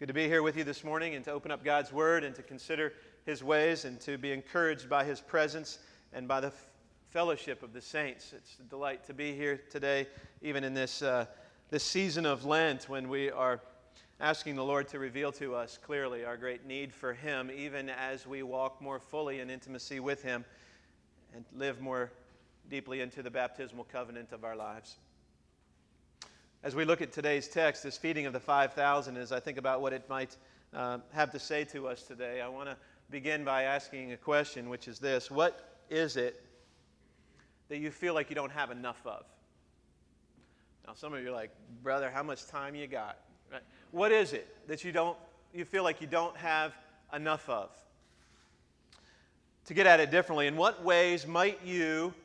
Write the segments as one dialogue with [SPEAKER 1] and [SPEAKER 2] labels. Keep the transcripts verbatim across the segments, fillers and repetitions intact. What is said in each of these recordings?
[SPEAKER 1] Good to be here with you this morning and to open up God's Word and to consider His ways and to be encouraged by His presence and by the f- fellowship of the saints. It's a delight to be here today, even in this, uh, this season of Lent when we are asking the Lord to reveal to us clearly our great need for Him, even as we walk more fully in intimacy with Him and live more deeply into the baptismal covenant of our lives. As we look at today's text, this feeding of the five thousand, as I think about what it might uh, have to say to us today, I want to begin by asking a question, which is this: what is it that you feel like you don't have enough of? Now, some of you are like, brother, how much time you got? Right? What is it that you don't, you feel like you don't have enough of? To get at it differently, in what ways might you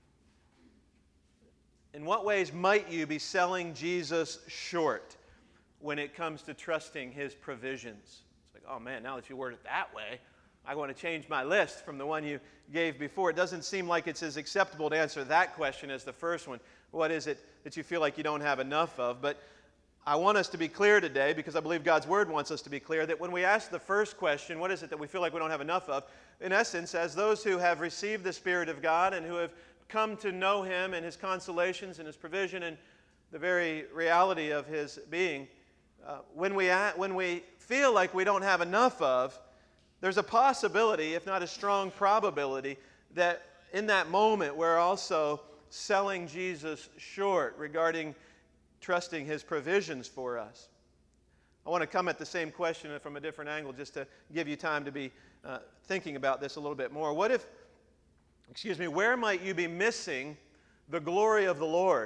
[SPEAKER 1] In what ways might you be selling Jesus short when it comes to trusting His provisions? It's like, oh man, now that you word it that way, I want to change my list from the one you gave before. It doesn't seem like it's as acceptable to answer that question as the first one. What is it that you feel like you don't have enough of? But I want us to be clear today, because I believe God's Word wants us to be clear, that when we ask the first question, what is it that we feel like we don't have enough of? In essence, as those who have received the Spirit of God and who have come to know Him and His consolations and His provision and the very reality of His being, uh, when we when we feel like we don't have enough of, there's a possibility, if not a strong probability, that in that moment we're also selling Jesus short regarding trusting His provisions for us. I want to come at the same question from a different angle just to give you time to be uh, thinking about this a little bit more. What if Excuse me, where might you be missing the glory of the Lord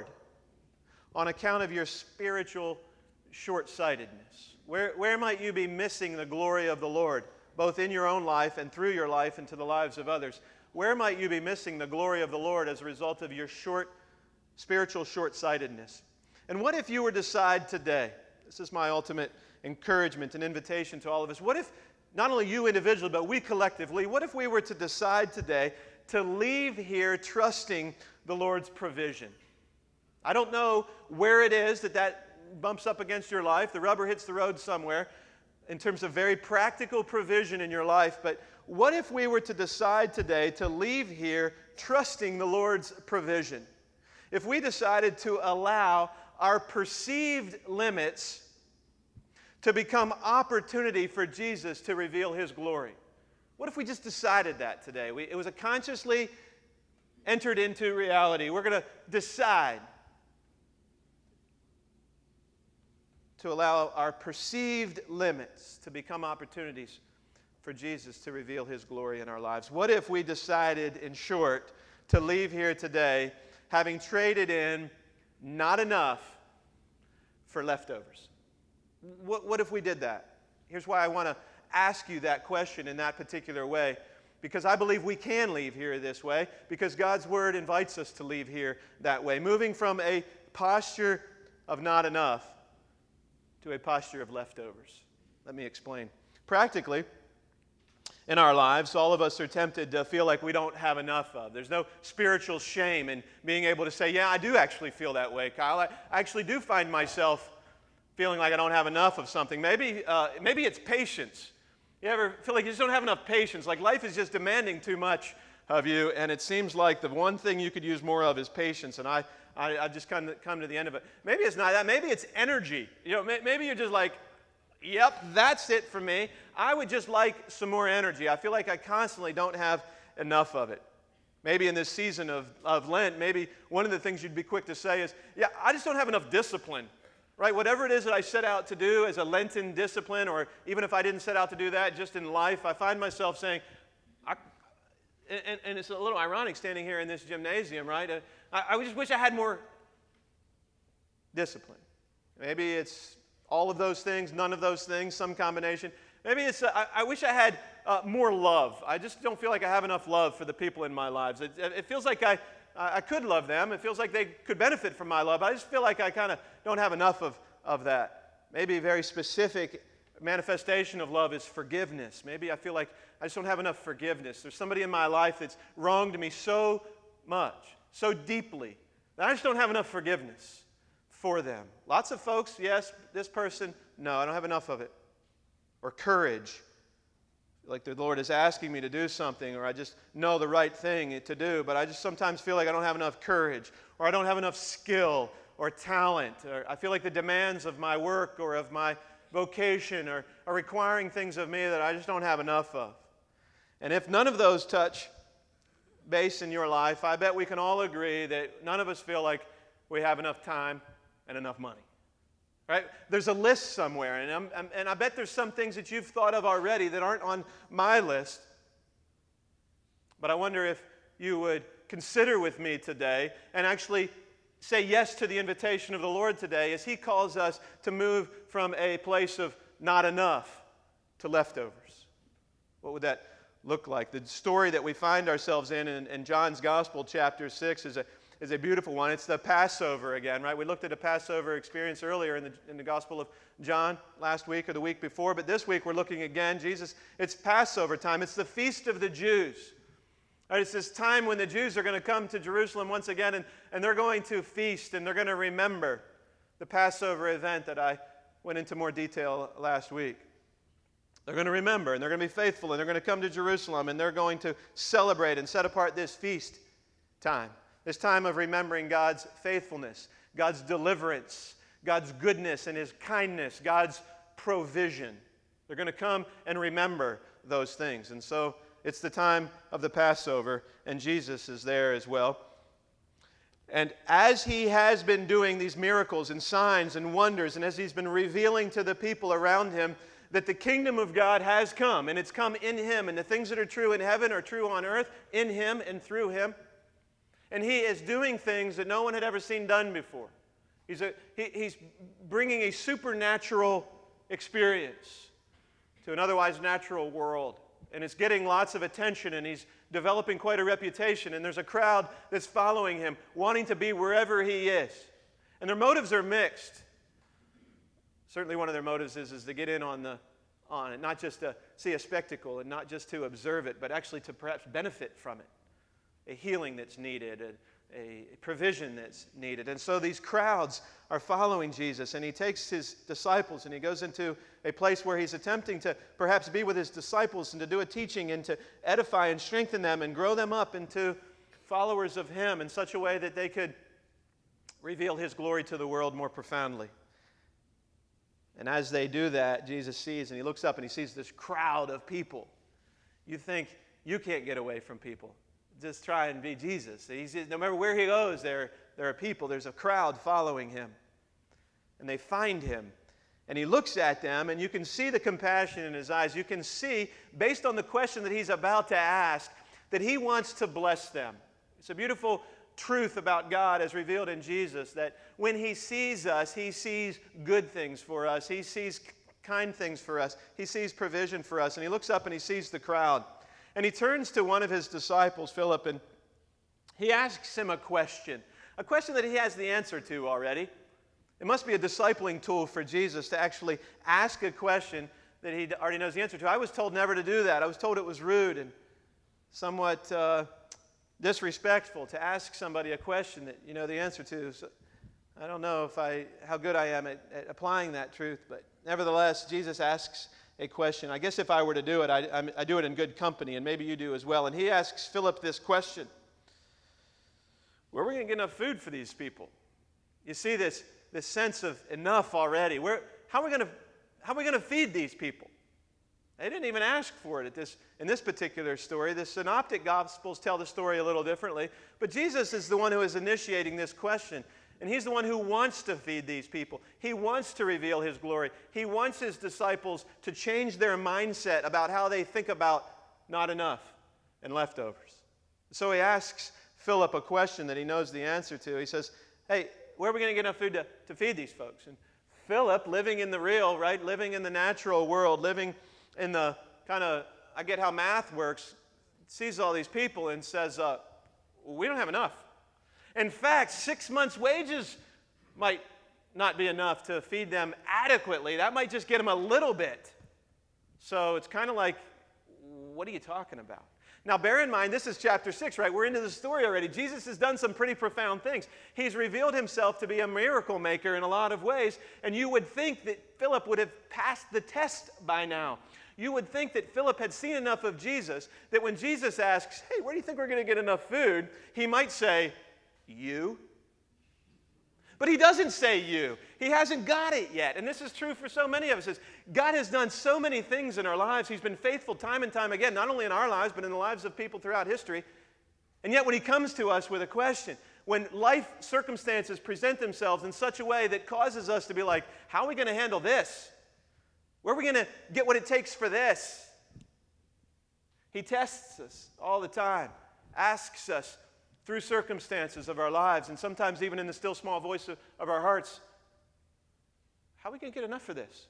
[SPEAKER 1] on account of your spiritual short-sightedness? Where, where might you be missing the glory of the Lord, both in your own life and through your life and to the lives of others? Where might you be missing the glory of the Lord as a result of your short, spiritual short-sightedness? And what if you were to decide today, this is my ultimate encouragement and invitation to all of us, what if not only you individually, but we collectively, what if we were to decide today to leave here trusting the Lord's provision? I don't know where it is that that bumps up against your life. The rubber hits the road somewhere in terms of very practical provision in your life. But what if we were to decide today to leave here trusting the Lord's provision? If we decided to allow our perceived limits to become opportunity for Jesus to reveal His glory. What if we just decided that today? We, it was a consciously entered into reality. We're going to decide to allow our perceived limits to become opportunities for Jesus to reveal His glory in our lives. What if we decided, in short, to leave here today having traded in not enough for leftovers? What, what if we did that? Here's why I want to ask you that question in that particular way, because I believe we can leave here this way, because God's Word invites us to leave here that way, moving from a posture of not enough to a posture of leftovers. Let me explain. Practically, in our lives, all of us are tempted to feel like we don't have enough of. There's no spiritual shame in being able to say, yeah, I do actually feel that way, Kyle. I actually do find myself feeling like I don't have enough of something. Maybe, uh, maybe it's patience. You ever feel like you just don't have enough patience? Like life is just demanding too much of you, and it seems like the one thing you could use more of is patience, and I, I, I just come to, come to the end of it. Maybe it's not that. Maybe it's energy. You know, may, maybe you're just like, yep, that's it for me. I would just like some more energy. I feel like I constantly don't have enough of it. Maybe in this season of, of Lent, maybe one of the things you'd be quick to say is, yeah, I just don't have enough discipline. Right? Whatever it is that I set out to do as a Lenten discipline, or even if I didn't set out to do that, just in life, I find myself saying, I, and, and it's a little ironic standing here in this gymnasium, right? Uh, I, I just wish I had more discipline. Maybe it's all of those things, none of those things, some combination. Maybe it's, uh, I, I wish I had uh, more love. I just don't feel like I have enough love for the people in my lives. It, it feels like I, I could love them. It feels like they could benefit from my love. I just feel like I kind of don't have enough of, of that. Maybe a very specific manifestation of love is forgiveness. Maybe I feel like I just don't have enough forgiveness. There's somebody in my life that's wronged me so much, so deeply, that I just don't have enough forgiveness for them. Lots of folks, yes. This person, no, I don't have enough of it. or courage. Like the Lord is asking me to do something, or I just know the right thing to do, but I just sometimes feel like I don't have enough courage, or I don't have enough skill or talent, or I feel like the demands of my work or of my vocation are, are requiring things of me that I just don't have enough of. And if none of those touch base in your life, I bet we can all agree that none of us feel like we have enough time and enough money. Right? There's a list somewhere, and, I'm, I'm, and I bet there's some things that you've thought of already that aren't on my list. But I wonder if you would consider with me today and actually say yes to the invitation of the Lord today as He calls us to move from a place of not enough to leftovers. What would that look like? The story that we find ourselves in in, in John's Gospel, chapter six, is a is a beautiful one. It's the Passover again, right? We looked at a Passover experience earlier in the, in the Gospel of John last week or the week before, but this week we're looking again. Jesus, it's Passover time. It's the Feast of the Jews. Right? It's this time when the Jews are going to come to Jerusalem once again, and, and they're going to feast, and they're going to remember the Passover event that I went into more detail last week. They're going to remember, and they're going to be faithful, and they're going to come to Jerusalem, and they're going to celebrate and set apart this feast time. This time of remembering God's faithfulness, God's deliverance, God's goodness and His kindness, God's provision. They're going to come and remember those things. And so it's the time of the Passover, and Jesus is there as well. And as He has been doing these miracles and signs and wonders, and as He's been revealing to the people around Him that the kingdom of God has come, and it's come in Him, and the things that are true in heaven are true on earth, in Him and through Him. And He is doing things that no one had ever seen done before. He's, a, he, he's bringing a supernatural experience to an otherwise natural world. And it's getting lots of attention, and He's developing quite a reputation. And there's a crowd that's following Him, wanting to be wherever He is. And their motives are mixed. Certainly one of their motives is, is to get in on, the, on it, not just to see a spectacle and not just to observe it, but actually to perhaps benefit from it. A healing that's needed, a, a provision that's needed. And so these crowds are following Jesus, and He takes His disciples and He goes into a place where He's attempting to perhaps be with His disciples and to do a teaching and to edify and strengthen them and grow them up into followers of Him in such a way that they could reveal His glory to the world more profoundly. And as they do that, Jesus sees, and He looks up and He sees this crowd of people. You think, you can't get away from people. Just try and be Jesus. He's, no matter where He goes, there, there are people. There's a crowd following Him. And they find Him. And He looks at them, and you can see the compassion in His eyes. You can see, based on the question that He's about to ask, that He wants to bless them. It's a beautiful truth about God as revealed in Jesus, that when He sees us, He sees good things for us. He sees kind things for us. He sees provision for us. And He looks up and He sees the crowd. And He turns to one of His disciples, Philip, and He asks him a question, a question that he has the answer to already. It must be a discipling tool for Jesus to actually ask a question that He already knows the answer to. I was told never to do that. I was told it was rude and somewhat uh, disrespectful to ask somebody a question that you know the answer to. So I don't know if I how good I am at, at applying that truth, but nevertheless, Jesus asks a question. I guess if I were to do it, I, I, I do it in good company, and maybe you do as well. And He asks Philip this question: where are we going to get enough food for these people? You see this, this sense of enough already. Where, how are we going to how are we going to feed these people? They didn't even ask for it at this, in this particular story. The Synoptic Gospels tell the story a little differently, but Jesus is the one who is initiating this question. And He's the one who wants to feed these people. He wants to reveal His glory. He wants His disciples to change their mindset about how they think about not enough and leftovers. So He asks Philip a question that he knows the answer to. He says, hey, where are we going to get enough food to, to feed these folks? And Philip, living in the real, right, living in the natural world, living in the kind of, I get how math works, sees all these people and says, uh, we don't have enough. In fact, six months' wages might not be enough to feed them adequately. That might just get them a little bit. So it's kind of like, what are you talking about? Now, bear in mind, this is chapter six, right? We're into the story already. Jesus has done some pretty profound things. He's revealed himself to be a miracle maker in a lot of ways, and you would think that Philip would have passed the test by now. You would think that Philip had seen enough of Jesus that when Jesus asks, hey, where do you think we're going to get enough food? He might say, you. But he doesn't say you. He hasn't got it yet. And this is true for so many of us. Is God has done so many things in our lives. He's been faithful time and time again, not only in our lives, but in the lives of people throughout history. And yet when he comes to us with a question, when life circumstances present themselves in such a way that causes us to be like, how are we going to handle this? Where are we going to get what it takes for this? He tests us all the time, asks us through circumstances of our lives, and sometimes even in the still small voice of, of our hearts, how are we going to get enough for this?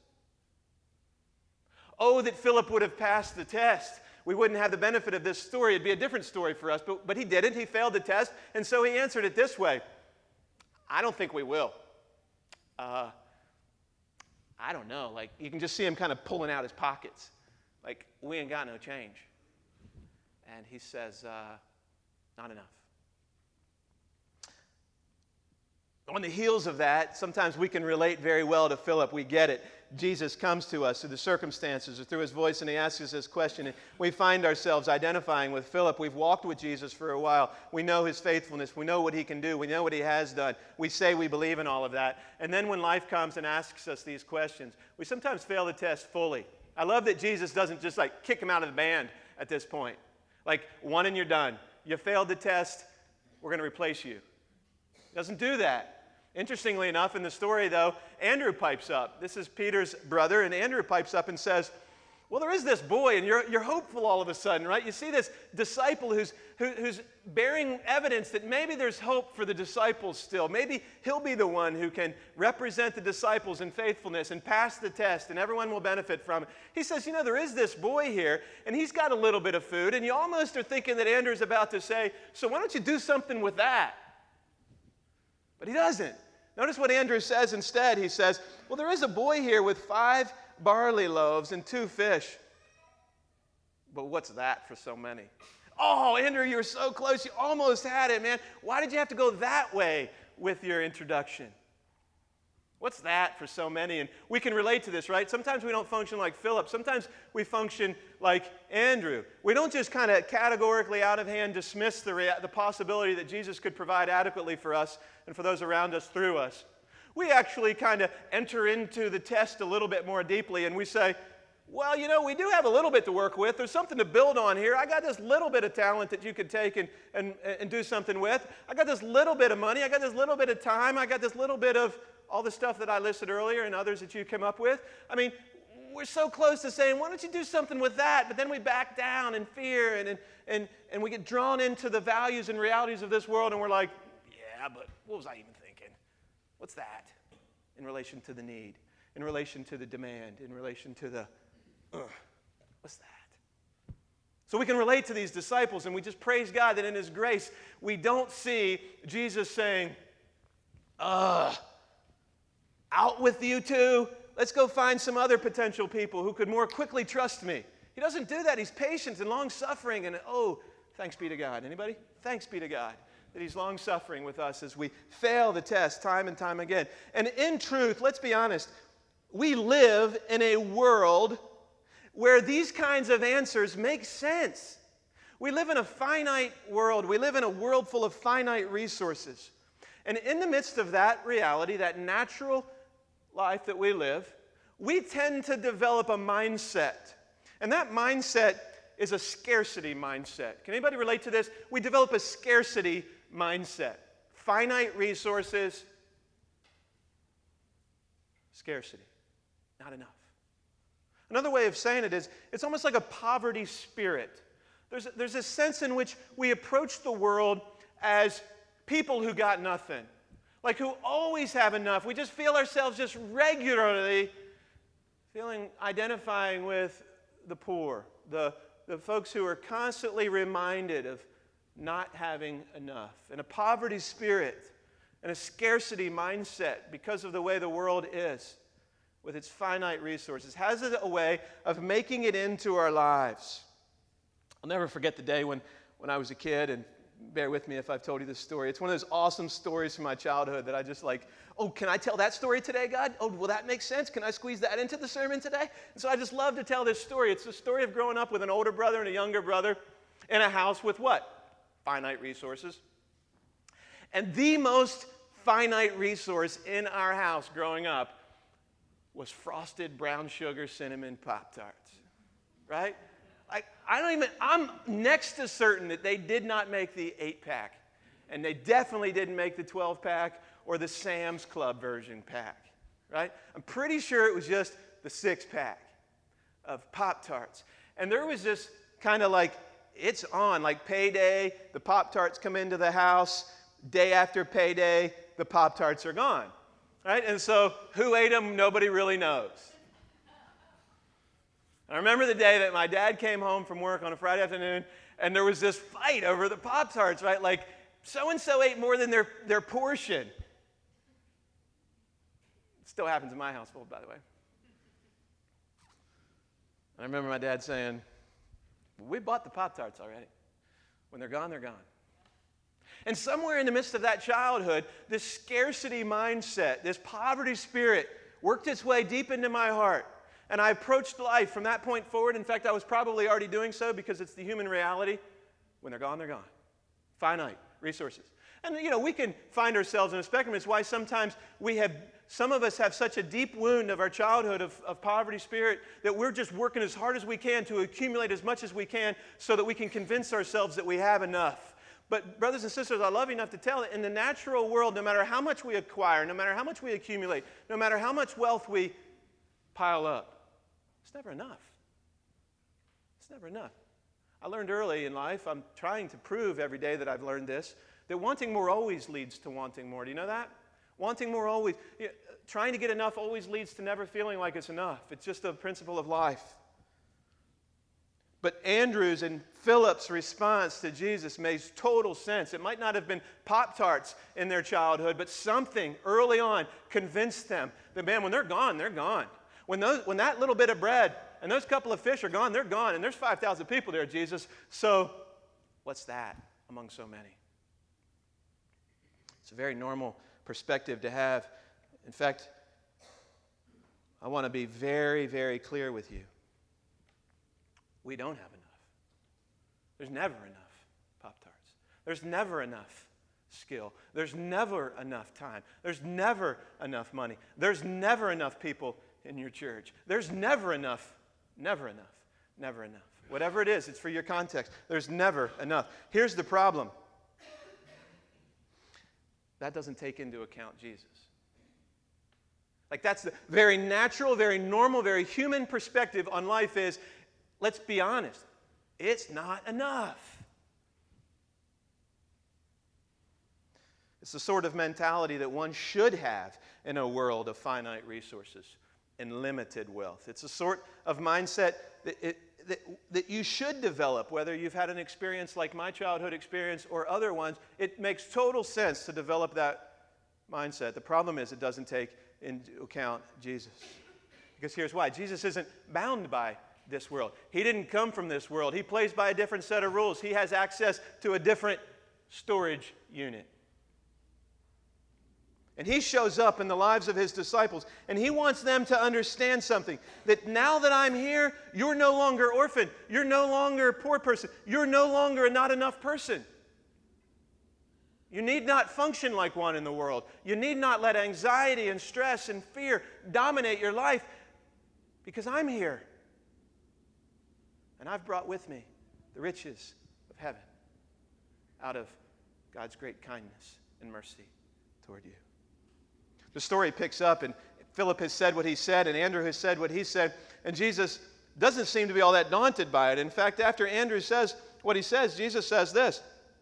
[SPEAKER 1] Oh, that Philip would have passed the test. We wouldn't have the benefit of this story. It'd be a different story for us, but, but he didn't. He failed the test, and so he answered it this way. I don't think we will. Uh, I don't know. Like, you can just see him kind of pulling out his pockets. Like, we ain't got no change. And he says, uh, not enough. On the heels of that, sometimes we can relate very well to Philip. We get it. Jesus comes to us through the circumstances or through his voice, and he asks us this question. And we find ourselves identifying with Philip. We've walked with Jesus for a while. We know his faithfulness. We know what he can do. We know what he has done. We say we believe in all of that. And then when life comes and asks us these questions, we sometimes fail the test fully. I love that Jesus doesn't just like kick him out of the band at this point. Like, one and you're done. You failed the test. We're going to replace you. He doesn't do that. Interestingly enough, in the story, though, Andrew pipes up. This is Peter's brother, and Andrew pipes up and says, well, there is this boy, and you're, you're hopeful all of a sudden, right? You see this disciple who's, who, who's bearing evidence that maybe there's hope for the disciples still. Maybe he'll be the one who can represent the disciples in faithfulness and pass the test, and everyone will benefit from it. He says, you know, there is this boy here, and he's got a little bit of food, and you almost are thinking that Andrew's about to say, so why don't you do something with that? But he doesn't. Notice what Andrew says instead. He says, well, there is a boy here with five barley loaves and two fish. But what's that for so many? Oh, Andrew, you're so close. You almost had it, man. Why did you have to go that way with your introduction? What's that for so many? And we can relate to this, right? Sometimes we don't function like Philip. Sometimes we function like Andrew. We don't just kind of categorically out of hand dismiss the, rea- the possibility that Jesus could provide adequately for us and for those around us through us. We actually kind of enter into the test a little bit more deeply, and we say, well, you know, we do have a little bit to work with. There's something to build on here. I got this little bit of talent that you could take and, and, and do something with. I got this little bit of money. I got this little bit of time. I got this little bit of all the stuff that I listed earlier and others that you come up with. I mean, we're so close to saying, why don't you do something with that? But then we back down in fear, and, and, and, and we get drawn into the values and realities of this world, and we're like, yeah, but what was I even thinking? What's that in relation to the need, in relation to the demand, in relation to the, uh, what's that? So we can relate to these disciples, and we just praise God that in his grace, we don't see Jesus saying, ugh, out with you two. Let's go find some other potential people who could more quickly trust me. He doesn't do that. He's patient and long-suffering. And oh, thanks be to God. Anybody? Thanks be to God that he's long-suffering with us as we fail the test time and time again. And in truth, let's be honest, we live in a world where these kinds of answers make sense. We live in a finite world. We live in a world full of finite resources. And in the midst of that reality, that natural life that we live, we tend to develop a mindset. And that mindset is a scarcity mindset. Can anybody relate to this? We develop a scarcity mindset. Finite resources, scarcity, not enough. Another way of saying it is, it's almost like a poverty spirit. There's a, there's a sense in which we approach the world as people who got nothing. Like who always have enough. We just feel ourselves just regularly feeling, identifying with the poor, the, the folks who are constantly reminded of not having enough. And a poverty spirit and a scarcity mindset because of the way the world is with its finite resources has a way of making it into our lives. I'll never forget the day when, when I was a kid, and bear with me if I've told you this story. It's one of those awesome stories from my childhood that I just like, oh, can I tell that story today, God? Oh, will that make sense? Can I squeeze that into the sermon today? And so I just love to tell this story. It's the story of growing up with an older brother and a younger brother in a house with what? Finite resources. And the most finite resource in our house growing up was frosted brown sugar cinnamon Pop-Tarts, right? Like, I don't even, I'm next to certain that they did not make the eight-pack, and they definitely didn't make the twelve-pack or the Sam's Club version pack, right? I'm pretty sure it was just the six-pack of Pop-Tarts. And there was this kind of like, it's on, like payday, the Pop-Tarts come into the house, day after payday, the Pop-Tarts are gone, right? And so who ate them, nobody really knows. I remember the day that my dad came home from work on a Friday afternoon, and there was this fight over the Pop-Tarts, right? Like, so-and-so ate more than their, their portion. It still happens in my household, by the way. I remember my dad saying, we bought the Pop-Tarts already. When they're gone, they're gone. And somewhere in the midst of that childhood, this scarcity mindset, this poverty spirit worked its way deep into my heart. And I approached life from that point forward. In fact, I was probably already doing so because it's the human reality. When they're gone, they're gone. Finite resources. And, you know, we can find ourselves in a spectrum. It's why sometimes we have, some of us have such a deep wound of our childhood of, of poverty spirit that we're just working as hard as we can to accumulate as much as we can so that we can convince ourselves that we have enough. But brothers and sisters, I love you enough to tell that in the natural world, no matter how much we acquire, no matter how much we accumulate, no matter how much wealth we pile up, it's never enough. It's never enough. I learned early in life, I'm trying to prove every day that I've learned this, that wanting more always leads to wanting more. Do you know that? Wanting more always, you know, trying to get enough always leads to never feeling like it's enough. It's just a principle of life. But Andrew's and Philip's response to Jesus makes total sense. It might not have been Pop-Tarts in their childhood, but something early on convinced them that, man, when they're gone, they're gone. When, those, when that little bit of bread and those couple of fish are gone, they're gone. And there's five thousand people there, Jesus. So what's that among so many? It's a very normal perspective to have. In fact, I want to be very, very clear with you. We don't have enough. There's never enough Pop-Tarts. There's never enough skill. There's never enough time. There's never enough money. There's never enough people in your church. There's never enough, never enough, never enough. Whatever it is, it's for your context. There's never enough. Here's the problem. That doesn't take into account Jesus. Like, that's the very natural, very normal, very human perspective on life is, let's be honest, it's not enough. It's the sort of mentality that one should have in a world of finite resources and limited wealth. It's a sort of mindset that, it, that, that you should develop, whether you've had an experience like my childhood experience or other ones. It makes total sense to develop that mindset. The problem is it doesn't take into account Jesus. Because here's why. Jesus isn't bound by this world. He didn't come from this world. He plays by a different set of rules. He has access to a different storage unit. And he shows up in the lives of his disciples, and he wants them to understand something, that now that I'm here, you're no longer orphan. You're no longer a poor person. You're no longer a not enough person. You need not function like one in the world. You need not let anxiety and stress and fear dominate your life, because I'm here. And I've brought with me the riches of heaven out of God's great kindness and mercy toward you. The story picks up, and Philip has said what he said, and Andrew has said what he said, and Jesus doesn't seem to be all that daunted by it. In fact, after Andrew says what he says, Jesus says this: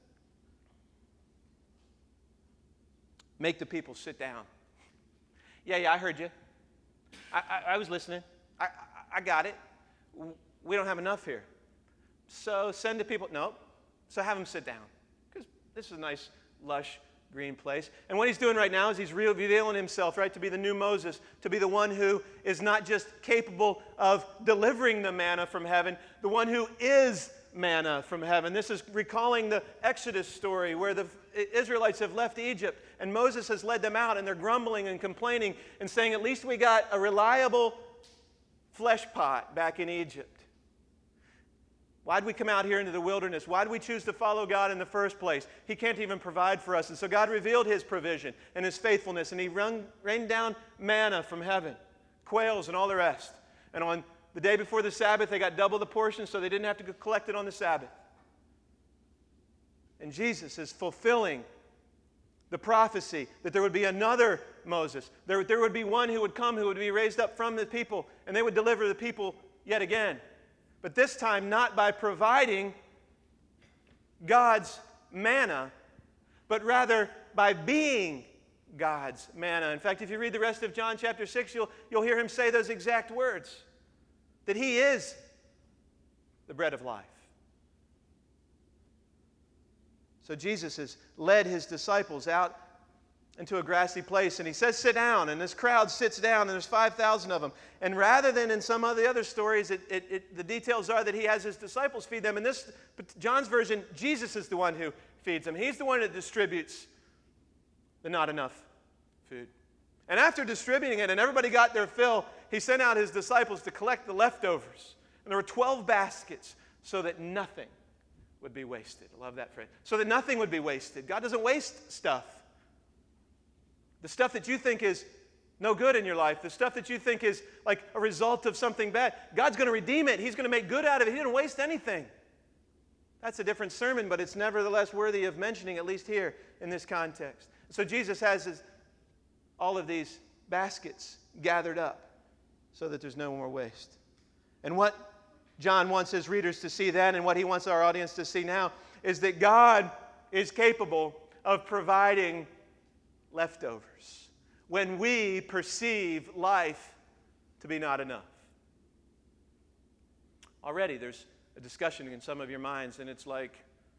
[SPEAKER 1] make the people sit down. Yeah, yeah, I heard you. I, I, I was listening. I, I, I got it. We don't have enough here. So send the people. No. So have them sit down. Because this is a nice, lush, green place. And what he's doing right now is he's revealing himself, right, to be the new Moses, to be the one who is not just capable of delivering the manna from heaven, the one who is manna from heaven. This is recalling the Exodus story where the Israelites have left Egypt and Moses has led them out and they're grumbling and complaining and saying, at least we got a reliable flesh pot back in Egypt. Why'd we come out here into the wilderness? Why'd we choose to follow God in the first place? He can't even provide for us. And so God revealed His provision and His faithfulness, and He run, rained down manna from heaven, quails and all the rest. And on the day before the Sabbath, they got double the portion so they didn't have to go collect it on the Sabbath. And Jesus is fulfilling the prophecy that there would be another Moses. There, there would be one who would come who would be raised up from the people, and they would deliver the people yet again. But this time not by providing God's manna, but rather by being God's manna. In fact, if you read the rest of John chapter six, you'll, you'll hear Him say those exact words, that He is the bread of life. So Jesus has led His disciples out into a grassy place, and He says, sit down, and this crowd sits down, and there's five thousand of them. And rather than in some of the other stories, it, it, it, the details are that He has His disciples feed them. In this, John's version, Jesus is the one who feeds them. He's the one that distributes the not enough food. And after distributing it, and everybody got their fill, He sent out His disciples to collect the leftovers. And there were twelve baskets so that nothing would be wasted. I love that phrase. So that nothing would be wasted. God doesn't waste stuff. The stuff that you think is no good in your life, the stuff that you think is like a result of something bad, God's going to redeem it. He's going to make good out of it. He didn't waste anything. That's a different sermon, but it's nevertheless worthy of mentioning, at least here in this context. So Jesus has his, all of these baskets gathered up so that there's no more waste. And what John wants his readers to see then, and what he wants our audience to see now, is that God is capable of providing leftovers when we perceive life to be not enough. Already there's a discussion in some of your minds, and it's like,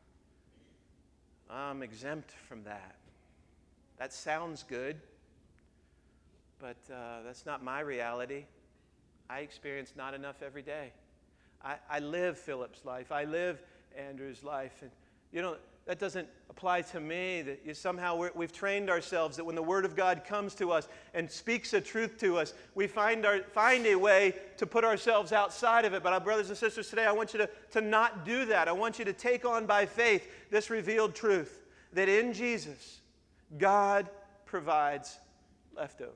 [SPEAKER 1] I'm exempt from that. That sounds good, but uh, that's not my reality. I experience not enough every day. I, I live Philip's life. I live Andrew's life. And, you know, that doesn't apply to me, that you somehow we're, we've trained ourselves that when the Word of God comes to us and speaks a truth to us, we find, our, find a way to put ourselves outside of it. But our brothers and sisters, today I want you to, to not do that. I want you to take on by faith this revealed truth, that in Jesus, God provides leftovers.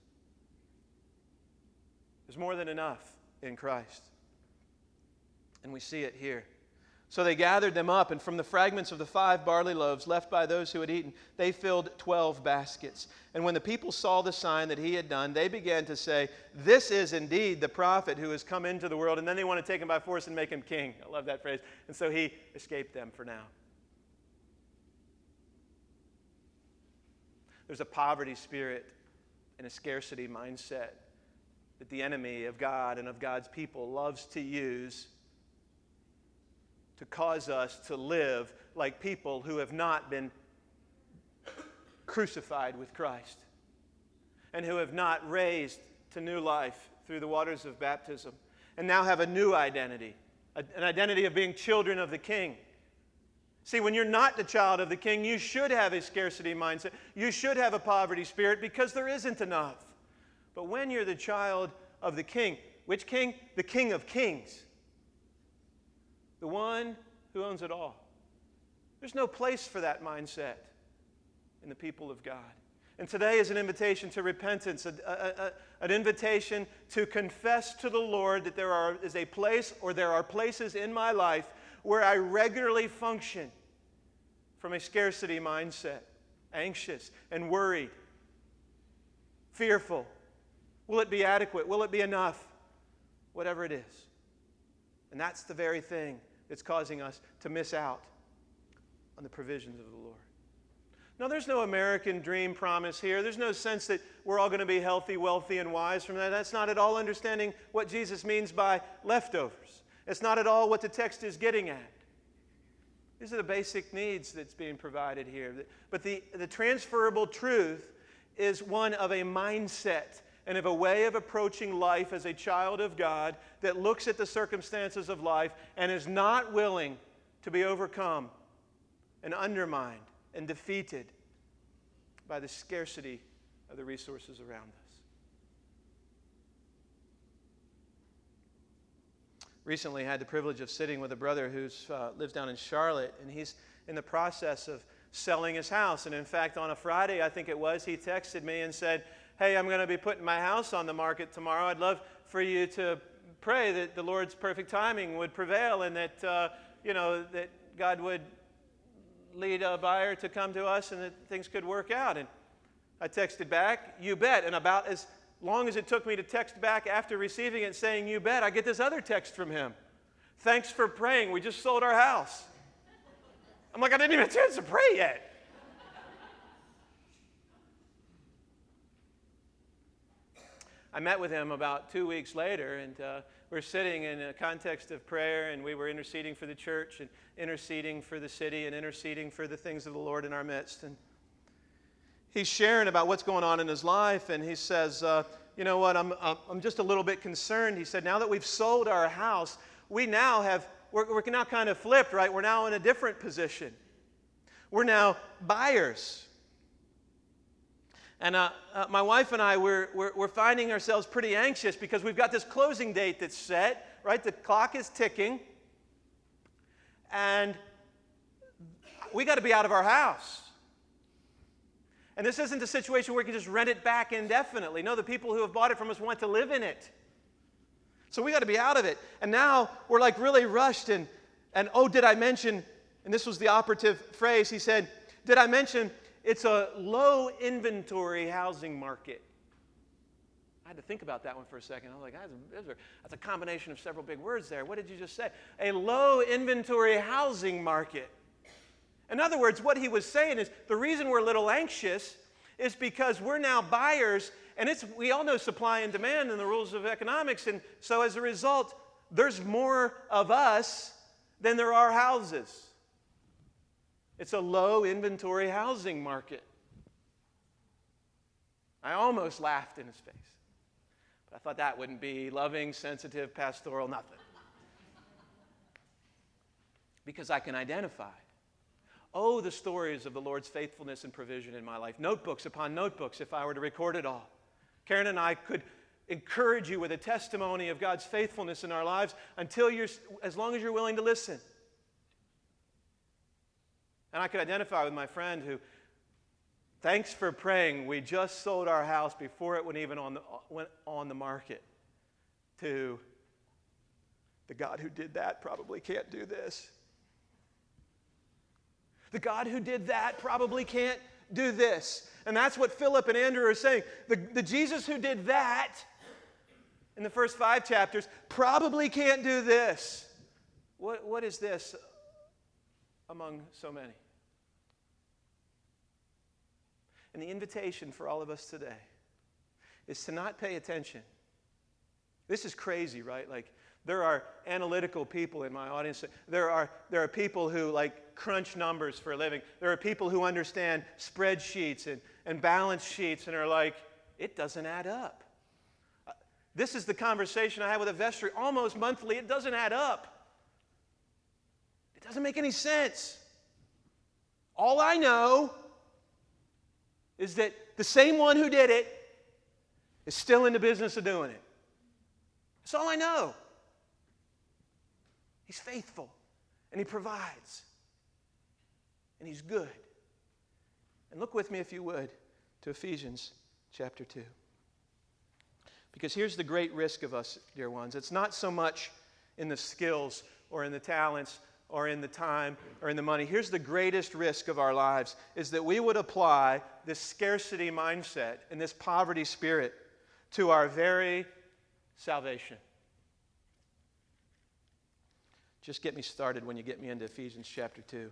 [SPEAKER 1] There's more than enough in Christ. And we see it here. So they gathered them up, and from the fragments of the five barley loaves left by those who had eaten, they filled twelve baskets. And when the people saw the sign that he had done, they began to say, this is indeed the prophet who has come into the world. And then they want to take him by force and make him king. I love that phrase. And so he escaped them for now. There's a poverty spirit and a scarcity mindset that the enemy of God and of God's people loves to use to cause us to live like people who have not been crucified with Christ and who have not raised to new life through the waters of baptism and now have a new identity, an identity of being children of the King. See, when you're not the child of the King, you should have a scarcity mindset. You should have a poverty spirit because there isn't enough. But when you're the child of the King, which King? The King of Kings. The one who owns it all. There's no place for that mindset in the people of God. And today is an invitation to repentance, a, a, a, an invitation to confess to the Lord that there are, is a place or there are places in my life where I regularly function from a scarcity mindset, anxious and worried, fearful. Will it be adequate? Will it be enough? Whatever it is. And that's the very thing that's causing us to miss out on the provisions of the Lord. Now, there's no American dream promise here. There's no sense that we're all going to be healthy, wealthy, and wise from that. That's not at all understanding what Jesus means by leftovers. It's not at all what the text is getting at. These are the basic needs that's being provided here. But the, the transferable truth is one of a mindset and of a way of approaching life as a child of God that looks at the circumstances of life and is not willing to be overcome and undermined and defeated by the scarcity of the resources around us. Recently, I had the privilege of sitting with a brother who uh, lives down in Charlotte, and he's in the process of selling his house. And in fact, on a Friday, I think it was, he texted me and said, hey, I'm going to be putting my house on the market tomorrow. I'd love for you to pray that the Lord's perfect timing would prevail and that, uh, you know, that God would lead a buyer to come to us and that things could work out. And I texted back, you bet. And about as long as it took me to text back after receiving it saying, you bet, I get this other text from him. Thanks for praying. We just sold our house. I'm like, I didn't even have a chance to pray yet. I met with him about two weeks later, and uh, we're sitting in a context of prayer, and we were interceding for the church and interceding for the city and interceding for the things of the Lord in our midst. And he's sharing about what's going on in his life, and he says, uh, you know what, I'm, I'm just a little bit concerned. He said, now that we've sold our house, we now have, we're, we're now kind of flipped, right? We're now in a different position. We're now buyers. And uh, uh, my wife and I, we're, we're, we're finding ourselves pretty anxious because we've got this closing date that's set, right? The clock is ticking. And we got to be out of our house. And this isn't a situation where we can just rent it back indefinitely. No, the people who have bought it from us want to live in it. So we got to be out of it. And now we're like really rushed. And, and oh, did I mention, and this was the operative phrase, he said, did I mention it's a low inventory housing market? I had to think about that one for a second. I was like, that's a, that's a combination of several big words there. What did you just say? A low inventory housing market. In other words, what he was saying is the reason we're a little anxious is because we're now buyers, and it's we all know supply and demand and the rules of economics, and so as a result, there's more of us than there are houses. It's a low inventory housing market. I almost laughed in his face. But I thought that wouldn't be loving, sensitive, pastoral, nothing. Because I can identify. Oh, the stories of the Lord's faithfulness and provision in my life. Notebooks upon notebooks, if I were to record it all. Karen and I could encourage you with a testimony of God's faithfulness in our lives until you're, as long as you're willing to listen. And I could identify with my friend who, thanks for praying, we just sold our house before it went even on the, went on the market, to the God who did that probably can't do this. The God who did that probably can't do this. And that's what Philip and Andrew are saying. The, the Jesus who did that in the first five chapters probably can't do this. What, what is this among so many? And the invitation for all of us today is to not pay attention. This is crazy, right? Like, there are analytical people in my audience. There are, there are people who, like, crunch numbers for a living. There are people who understand spreadsheets and, and balance sheets and are like, it doesn't add up. Uh, this is the conversation I have with a vestry almost monthly. It doesn't add up. It doesn't make any sense. All I know is that the same one who did it is still in the business of doing it. That's all I know. He's faithful, and he provides, and he's good. And look with me, if you would, to Ephesians chapter two. Because here's the great risk of us, dear ones. It's not so much in the skills or in the talents or in the time or in the money. Here's the greatest risk of our lives, is that we would apply this scarcity mindset and this poverty spirit to our very salvation. Just get me started when you get me into Ephesians chapter two.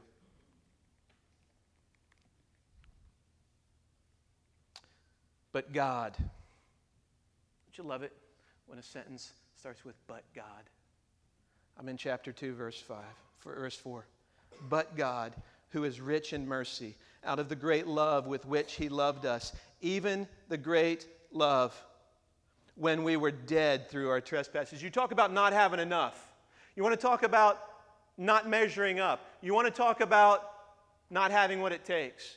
[SPEAKER 1] But God. Don't you love it when a sentence starts with but God? I'm in chapter two, verse five, verse four. But God, who is rich in mercy, out of the great love with which he loved us, even the great love when we were dead through our trespasses. You talk about not having enough. You want to talk about not measuring up. You want to talk about not having what it takes.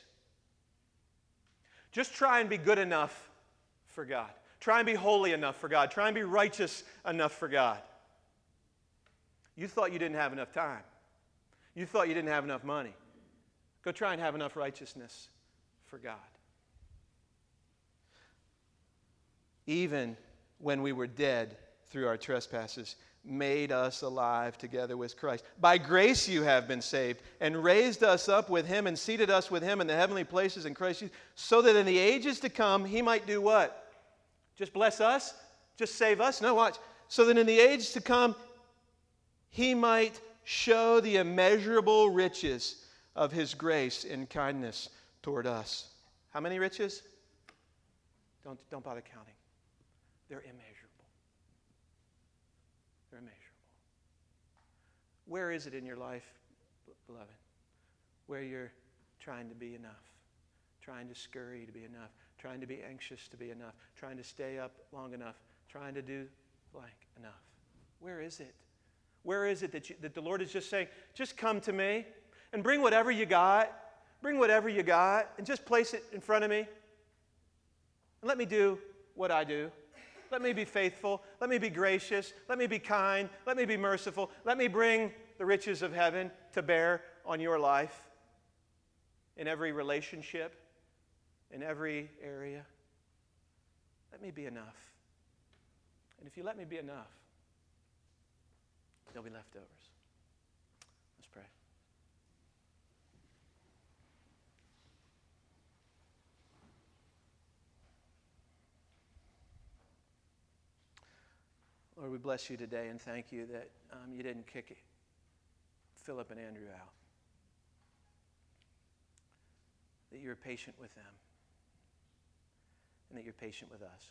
[SPEAKER 1] Just try and be good enough for God. Try and be holy enough for God. Try and be righteous enough for God. You thought you didn't have enough time. You thought you didn't have enough money. Go try and have enough righteousness for God. Even when we were dead through our trespasses, made us alive together with Christ. By grace you have been saved, and raised us up with him, and seated us with him in the heavenly places in Christ Jesus, so that in the ages to come he might do what? Just bless us? Just save us? No, watch. So that in the ages to come he might show the immeasurable riches of his grace and kindness toward us. How many riches? Don't, don't bother counting. They're immeasurable. They're immeasurable. Where is it in your life, beloved, where you're trying to be enough, trying to scurry to be enough, trying to be anxious to be enough, trying to stay up long enough, trying to do blank enough? Where is it? Where is it that, you, that the Lord is just saying, just come to me and bring whatever you got, bring whatever you got, and just place it in front of me, and let me do what I do. Let me be faithful. Let me be gracious. Let me be kind. Let me be merciful. Let me bring the riches of heaven to bear on your life in every relationship, in every area. Let me be enough. And if you let me be enough, there'll be leftovers. Let's pray. Lord, we bless you today and thank you that um, you didn't kick Philip and Andrew out. That you're patient with them. And that you're patient with us.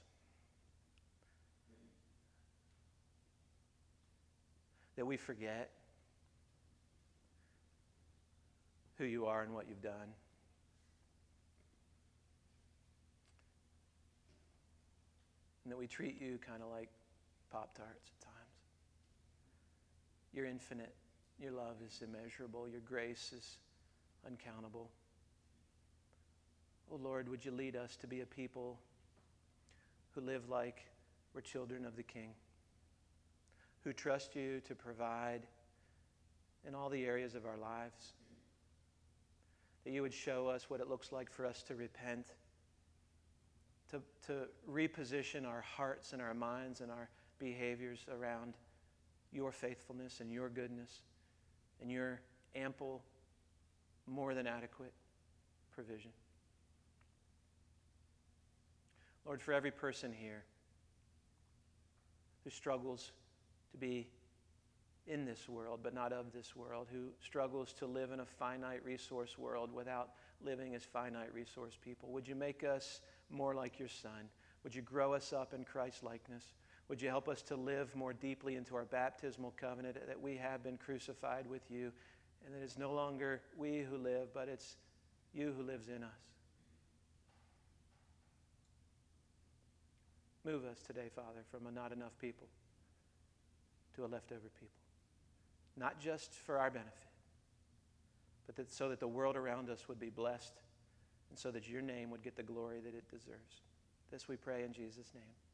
[SPEAKER 1] That we forget who you are and what you've done. And that we treat you kind of like Pop-Tarts at times. You're infinite. Your love is immeasurable. Your grace is uncountable. Oh Lord, would you lead us to be a people who live like we're children of the King, who trust you to provide in all the areas of our lives, that you would show us what it looks like for us to repent, to, to reposition our hearts and our minds and our behaviors around your faithfulness and your goodness and your ample, more than adequate provision. Lord, for every person here who struggles to be in this world but not of this world, who struggles to live in a finite resource world without living as finite resource people, would you make us more like your Son? Would you grow us up in Christ's likeness? Would you help us to live more deeply into our baptismal covenant, that we have been crucified with you, and that it's no longer we who live, but it's you who lives in us. Move us today, Father, from a not enough people to a leftover people. Not just for our benefit, but that so that the world around us would be blessed, and so that your name would get the glory that it deserves. This we pray in Jesus' name.